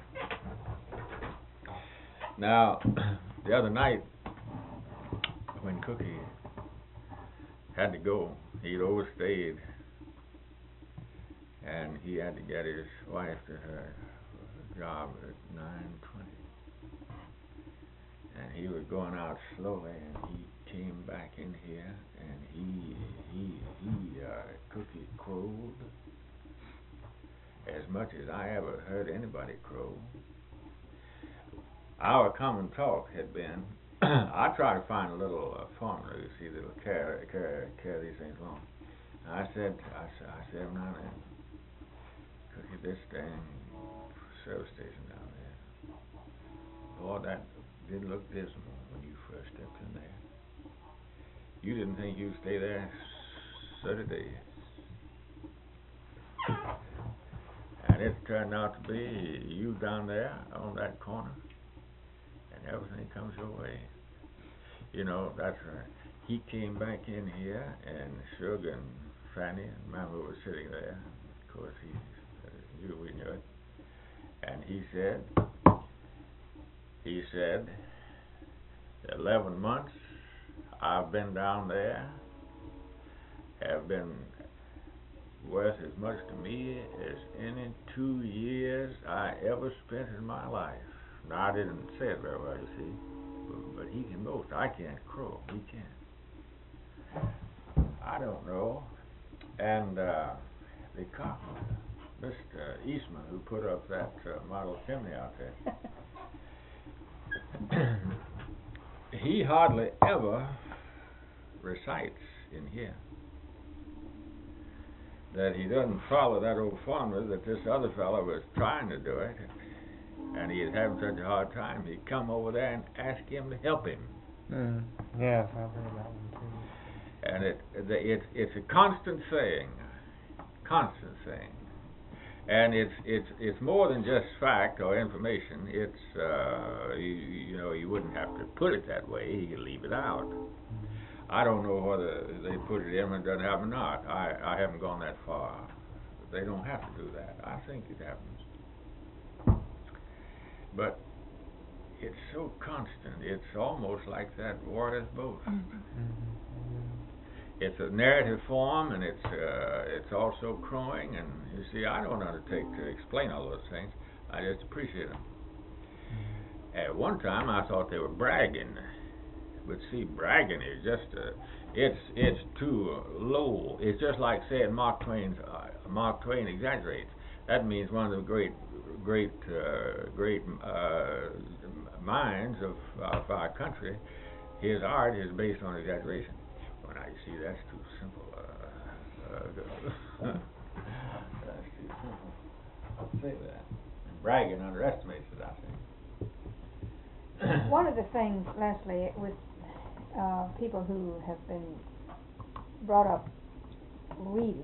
Now, the other night when Cookie had to go, he'd overstayed, and he had to get his wife to her job at nine twenty. And he was going out slowly, and he came back in here, and he he he uh, Cookie crowed as much as I ever heard anybody crow. Our common talk had been, I try to find a little uh, formula, you see, that'll carry carry carry these things along. I said, I said, I said, now then, Cookie, this dang service station down there, boy, that did look dismal when you first stepped in there. You didn't think you'd stay there thirty days. And it turned out to be you down there on that corner, and everything comes your way. You know, that's right. He came back in here, and Sugar and Fanny and Mama were sitting there. Of course, he uh, knew we knew it. And he said, he said, eleven months I've been down there have been worth as much to me as any two years I ever spent in my life. Now, I didn't say it very well, you see, but, but he can boast. I can't crow. He can. I don't know. And uh, the carpenter, Mister Eastman, who put up that uh, model chimney out there, he hardly ever recites in here that he doesn't follow that old formula that this other fellow was trying to do it, and he was having such a hard time, he'd come over there and ask him to help him. Mm. Yes, I've heard that one too. And it, the, it it's a constant thing, constant thing, and it's it's it's more than just fact or information. It's uh, you, you know, you wouldn't have to put it that way. You could leave it out. I don't know whether they put it in when it doesn't happen or not. I, I haven't gone that far. They don't have to do that. I think it happens. But it's so constant. It's almost like that warrior's boast. Mm-hmm. It's a narrative form, and it's uh, it's also crowing. And you see, I don't undertake to explain all those things. I just appreciate them. At one time, I thought they were bragging. But see, bragging is just a, it's it's too low. It's just like saying Mark Twain's uh, Mark Twain exaggerates. That means one of the great great uh, great uh, minds of, of our country. His art is based on exaggeration. Well, now you see, that's too simple. Uh, uh, that's too simple. I'll say that. And bragging underestimates it, I think. One of the things, Leslie, with uh, people who have been brought up reading,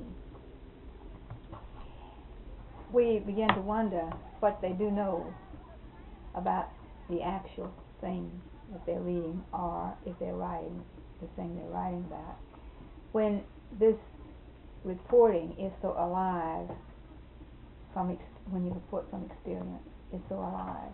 we begin to wonder what they do know about the actual thing that they're reading, or if they're writing the thing they're writing about. When this reporting is so alive, from ex when you report from experience, it's so alive.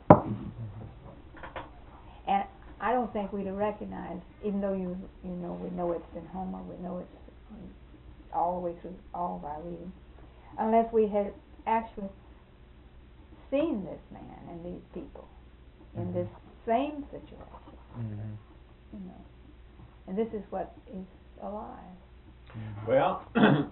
And I don't think we'd have recognized, even though you you know we know it's in Homer, we know it's all the way through all of our reading, unless we had actually seen this man and these people in Mhm. this same situation, Mhm. you know. And this is what is alive. Mhm. Well,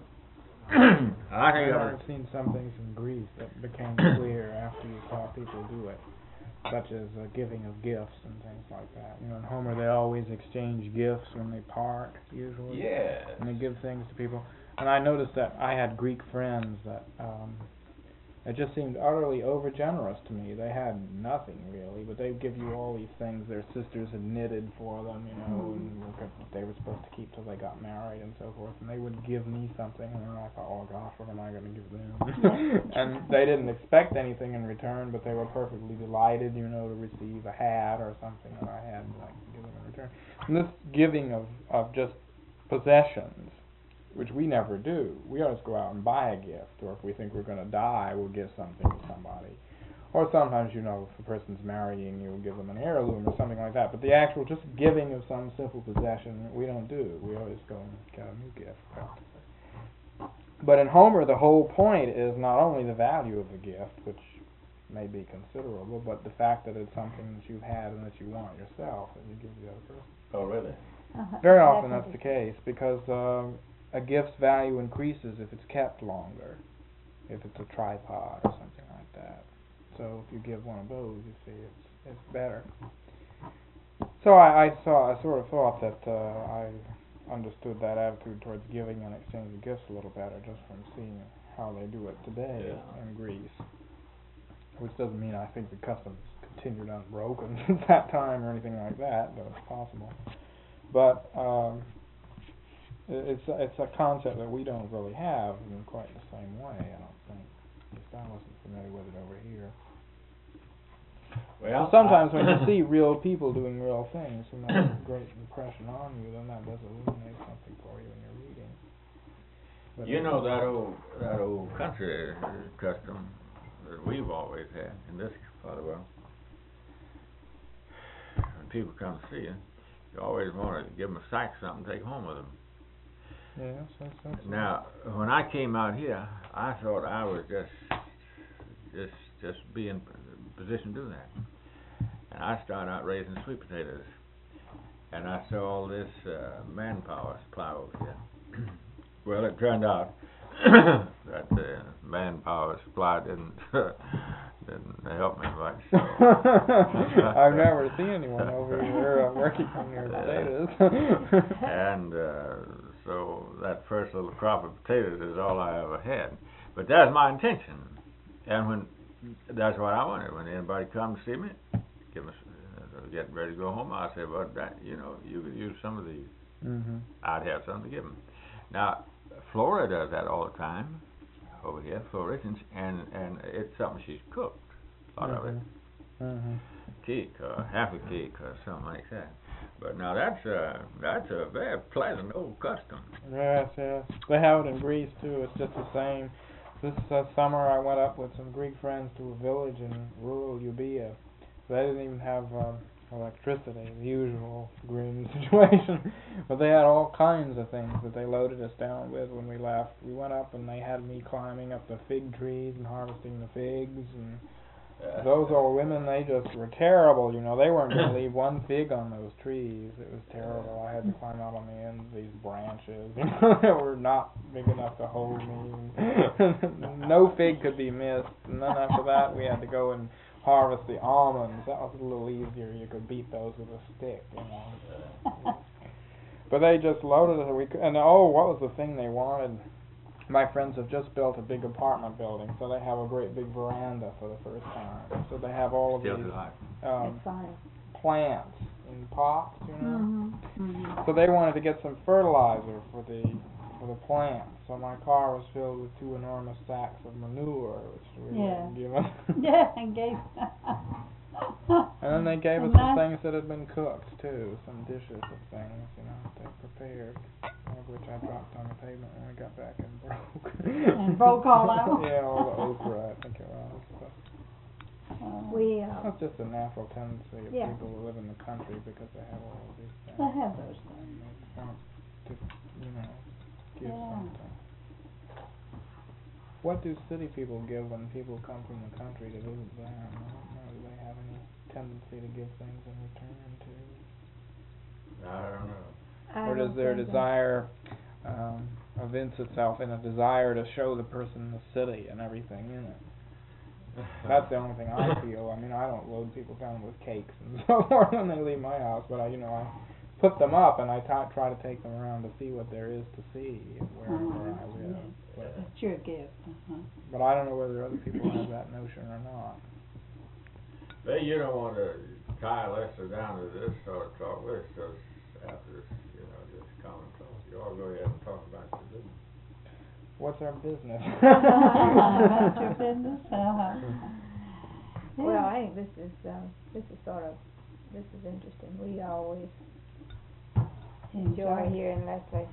I think And I was, I've seen some things in Greece that became clear after you saw people do it, such as uh, giving of gifts and things like that. You know, in Homer they always exchange gifts when they part, usually. yes. And they give things to people. And I noticed that I had Greek friends that um it just seemed utterly overgenerous to me. They had nothing really, but they'd give you all these things their sisters had knitted for them, you know, Mhm. and were go- they were supposed to keep till they got married and so forth. And they would give me something, and then I thought, oh gosh, what am I going to give them? And they didn't expect anything in return, but they were perfectly delighted, you know, to receive a hat or something that I had like to give them in return. And this giving of of just possessions, which we never do. We always go out and buy a gift, or if we think we're going to die, we'll give something to somebody. Or sometimes, you know, if a person's marrying, you'll give them an heirloom or something like that. But the actual just giving of some simple possession, we don't do. We always go and get a new gift, practically. But in Homer, the whole point is not only the value of the gift, which may be considerable, but the fact that it's something that you've had and that you want yourself, and you give the other person. Oh, really? Uh-huh. Very often that's Definitely. the case, because um, a gift's value increases if it's kept longer, if it's a tripod or something like that. So if you give one of those, you see, it's it's better. So I, I saw, I sort of thought that uh, I understood that attitude towards giving and exchanging gifts a little better just from seeing how they do it today Yeah. in Greece. Which doesn't mean I think the custom's continued unbroken since that time or anything like that, but it's possible. But um, it's it's a concept that we don't really have in quite the same way, I don't think. At least I wasn't familiar with it over here. Well, So sometimes I- when you see real people doing real things who make a great impression on you, then that does illuminate something for you in your reading. But You know that old that old country custom that we've always had in this part of the world. When people come to see you, you always want to give them a sack of something to take home with them. yes, that's, that's Now, when I came out here, I thought I was just just just be in position to do that. And I started out raising sweet potatoes, and I saw all this uh, manpower supply over here. Well, it turned out that the manpower supply didn't didn't help me much. So. I've never seen anyone over here uh, working on your potatoes. And uh, so that first little crop of potatoes is all I ever had. But that's my intention. And when that's what I wanted. When anybody comes to see me, give us uh, getting ready to go home, I say, "Well, that you know, you could use some of these. Mhm. I'd have something to give them." Now, Flora does that all the time over here, Flora, and and, and it's something she's cooked. A lot of it, Mhm. cake, or half a cake, or something like that. But now that's a that's a very pleasant old custom. Yes, yes. They have it in Greece too. It's just the same. This uh, summer I went up with some Greek friends to a village in rural Euboea. They didn't even have um, electricity, the usual grim situation. But they had all kinds of things that they loaded us down with when we left. We went up and they had me climbing up the fig trees and harvesting the figs, and Uh, those old women, they just were terrible, you know. They weren't going to leave one fig on those trees. It was terrible. I had to climb out on the ends of these branches, you know, that were not big enough to hold me. No fig could be missed. And then after that, we had to go and harvest the almonds. That was a little easier. You could beat those with a stick, you know. But they just loaded us. We could, and oh, what was the thing they wanted? My friends have just built a big apartment building, so they have a great big veranda for the first time. So they have all of Still these too hot. um, That's fine. plants in pots, you know. Mhm. Mhm. So they wanted to get some fertilizer for the for the plants. So my car was filled with two enormous sacks of manure, which we Yeah. were given. Yeah, I gave. And then they gave us And some that- things that had been cooked too, some dishes of things, you know, that they prepared, one of which I dropped on the pavement when we got back and broke. And broke all out? Yeah, all the okra, I think it was. But Uh, We, uh, that's just a natural tendency of Yeah. people who live in the country because they have all of these things. I have those And things. they want to, you know, give Yeah. something. What do city people give when people come from the country to visit them? I don't know. Do they have any tendency to give things in return too? I don't know. I Or does don't their think that- desire um, evince itself in a desire to show the person the city and everything in it? That's the only thing I feel. I mean, I don't load people down with cakes and so forth when they leave my house, but I, you know, I put them up and I t- try to take them around to see what there is to see wherever Uh-huh, I live. yes. But, It's your gift, uh-huh. but I don't know whether other people have that notion or not. But you don't want to tie Lester down to this sort of talk. Let's just, after this, you know, just common talk. You ought to go ahead and talk about your business. What's our business? That's your business, uh-huh. Well, Yeah. I think this is, uh, this is sort of, this is interesting. We always enjoy hearing Leslie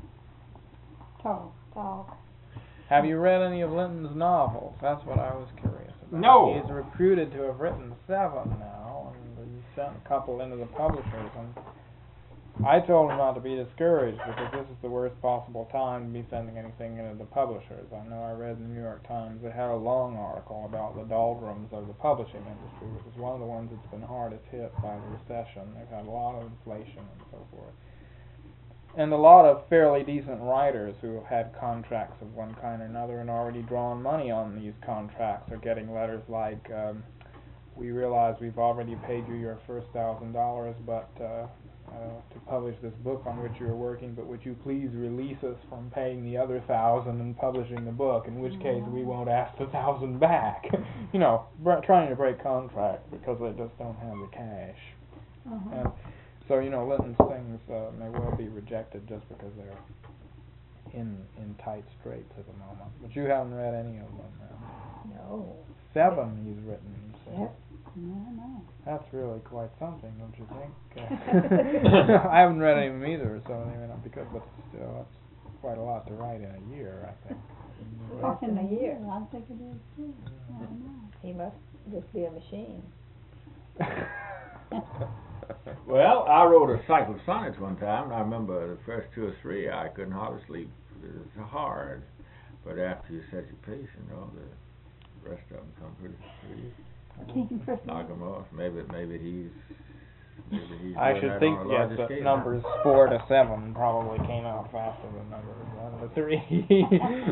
Talk. talk. Have you read any of Linton's novels? That's what I was curious about. No. He's reputed to have written seven now, and he sent a couple into the publishers, and I told him not to be discouraged because this is the worst possible time to be sending anything into the publishers. I know I read in the New York Times they had a long article about the doldrums of the publishing industry, which is one of the ones that's been hardest hit by the recession. They've had a lot of inflation and so forth. And a lot of fairly decent writers who have had contracts of one kind or another and already drawn money on these contracts are getting letters like, um, we realize we've already paid you your first thousand dollars, but uh, uh, to publish this book on which you're working, but would you please release us from paying the other thousand and publishing the book, in which case we won't ask the thousand back. You know, br- trying to break contract because they just don't have the cash. Uh-huh. And so, you know, Linton's things uh, may well be rejected just because they're in in tight straits at the moment. But you haven't read any of them now. No. Seven he's written, you say. Yep. No, no. That's really quite something, don't you think? Uh, I haven't read any of them either, so I mean, because, but still, that's quite a lot to write in a year, I think. Less than a year. I think it is too. I don't know. He must just be a machine. Well, I wrote a cycle of sonnets one time, and I remember the first two or three I couldn't hardly sleep. It was hard. But after you set your pace, you know, the rest of them come pretty pretty knock them off. Maybe maybe he's maybe he's I doing should that think, on a yes, larger that scale. numbers four to seven probably came out faster than numbers one to three.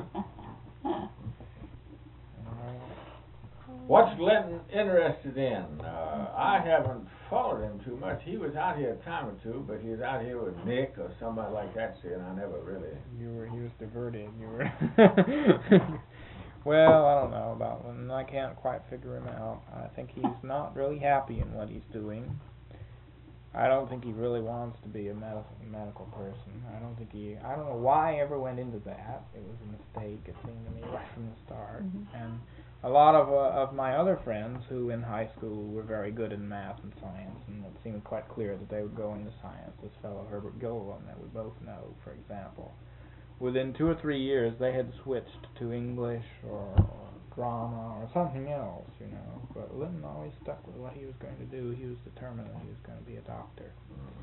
What's Linton interested in? Uh, I haven't followed him too much. He was out here a time or two, but he was out here with Nick or somebody like that, see, and I never really... You were, he was diverted, you were... Well, I don't know about Linton. I can't quite figure him out. I think he's not really happy in what he's doing. I don't think he really wants to be a medical medical person. I don't think he... I don't know why I ever went into that. It was a mistake, it seemed to me, right from the start. Mm-hmm. And a lot of uh, of my other friends who in high school were very good in math and science, and it seemed quite clear that they would go into science. This fellow Herbert Gilliland that we both know, for example. Within two or three years, they had switched to English or, or drama or something else, you know. But Linton always stuck with what he was going to do. He was determined that he was going to be a doctor.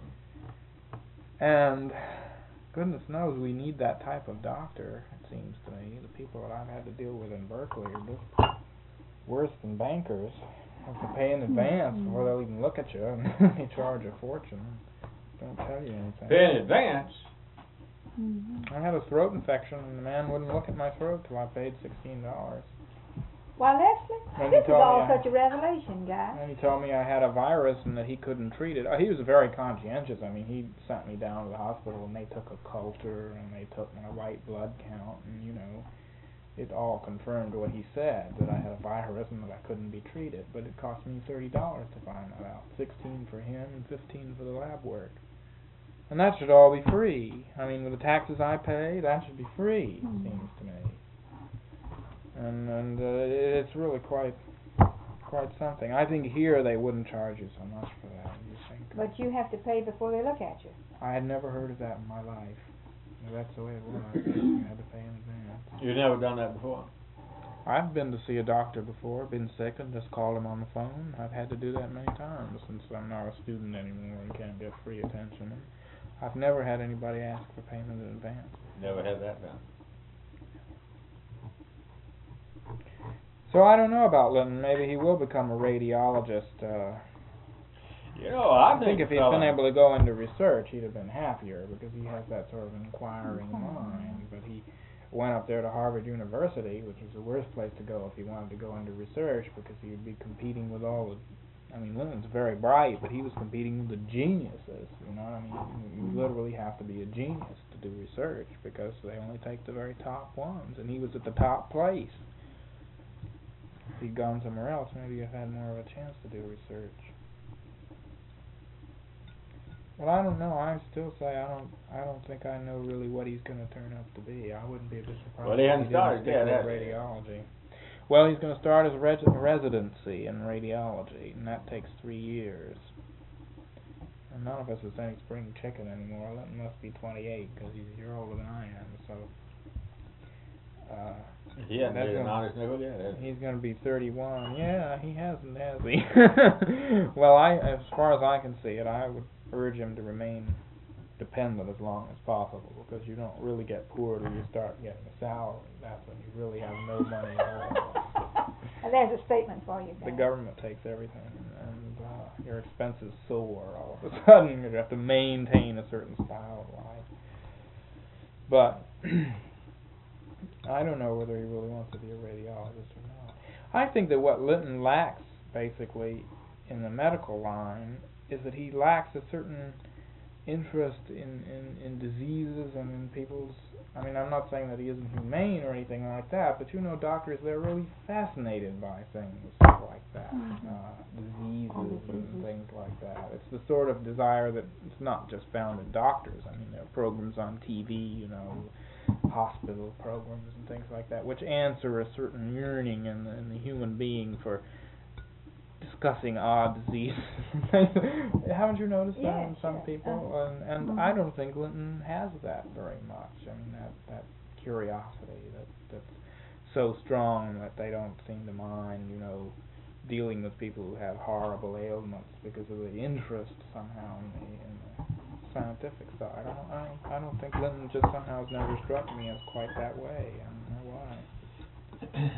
And goodness knows we need that type of doctor, it seems to me. The people that I've had to deal with in Berkeley are just worse than bankers. Have to pay in advance Mm-hmm. before they'll even look at you, and they charge a fortune. Don't tell you anything. Pay in advance? Mm-hmm. I had a throat infection, and the man wouldn't look at my throat till I paid sixteen dollars. Why, Leslie, And this he is told all me I- such a revelation, guy. And he told me I had a virus and that he couldn't treat it. Uh, he was very conscientious. I mean, he sent me down to the hospital, and they took a culture, and they took my white blood count, and, you know, it all confirmed what he said, that I had a virus and that I couldn't be treated. But it cost me thirty dollars to find that out, sixteen for him and fifteen for the lab work. And that should all be free. I mean, with the taxes I pay, that should be free, it seems to me. And and uh, it's really quite quite something. I think here they wouldn't charge you so much for that. You think? But you have to pay before they look at you. I had never heard of that in my life. That's the way it was. You had to pay in advance. You've never done that before? I've been to see a doctor before, been sick, and just called him on the phone. I've had to do that many times since I'm not a student anymore and can't get free attention. And I've never had anybody ask for payment in advance. Never had that done. So I don't know about Linton. Maybe he will become a radiologist. Uh, You know, I, I think if he'd been able to go into research, he'd have been happier because he has that sort of inquiring mind. But he went up there to Harvard University, which was the worst place to go if he wanted to go into research because he would be competing with all the. I mean, Linton's very bright, but he was competing with the geniuses. You know, I mean, you literally have to be a genius to do research because they only take the very top ones, and he was at the top place. If he'd gone somewhere else, maybe he'd have had more of a chance to do research. Well, I don't know. I still say I don't. I don't think I know really what he's going to turn up to be. I wouldn't be a bit surprised. Well, he if hasn't he started didn't yet, stick has he? with radiology. Well, he's going to start his res- residency in radiology, and that takes three years. And none of us is any spring chicken anymore. Linton must be twenty-eight because he's a year older than I am. So. Uh, he hasn't that's made an gonna- honest nickel yet, has he? He's going to be thirty-one. Yeah, he hasn't, has he? Well, I, as far as I can see it, I would urge him to remain dependent as long as possible because you don't really get poor till you start getting a salary. That's when you really have no money at all. And there's a statement for you The guys. government takes everything, and uh, your expenses soar all of a sudden. You have to maintain a certain style of life. But I don't know whether he really wants to be a radiologist or not. I think that what Linton lacks, basically, in the medical line, is that he lacks a certain interest in, in, in diseases and in people's... I mean, I'm not saying that he isn't humane or anything like that, but you know, doctors, they're really fascinated by things like that, Mhm. uh, diseases Diseases. and things like that. It's the sort of desire that it's not just found in doctors. I mean, there are programs on T V, you know, hospital programs and things like that, which answer a certain yearning in the, in the human being for discussing odd diseases. Haven't you noticed that Yeah, in some sure. people? Uh-huh. And, and Mhm. I don't think Linton has that very much. I mean, that, that curiosity that that's so strong that they don't seem to mind, you know, dealing with people who have horrible ailments because of the interest somehow in the, in the scientific side. I don't, I don't, I don't think Linton just somehow has never struck me as quite that way. I don't know why.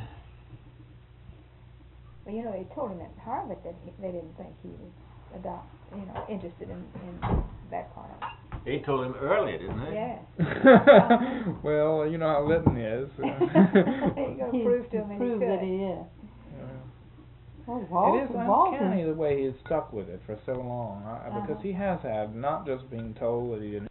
Well, you know, they told him at Harvard that he, they didn't think he was a doc, you know, interested in, in that part of it. They told him earlier, didn't they? Yes. Well, you know how Linton is. You're going to He- prove to him he that he proved that could. he is. Yeah. Well, It Walter, is Walter. uncanny the way he has stuck with it for so long, uh, because Uh-huh. he has had not just being told that he didn't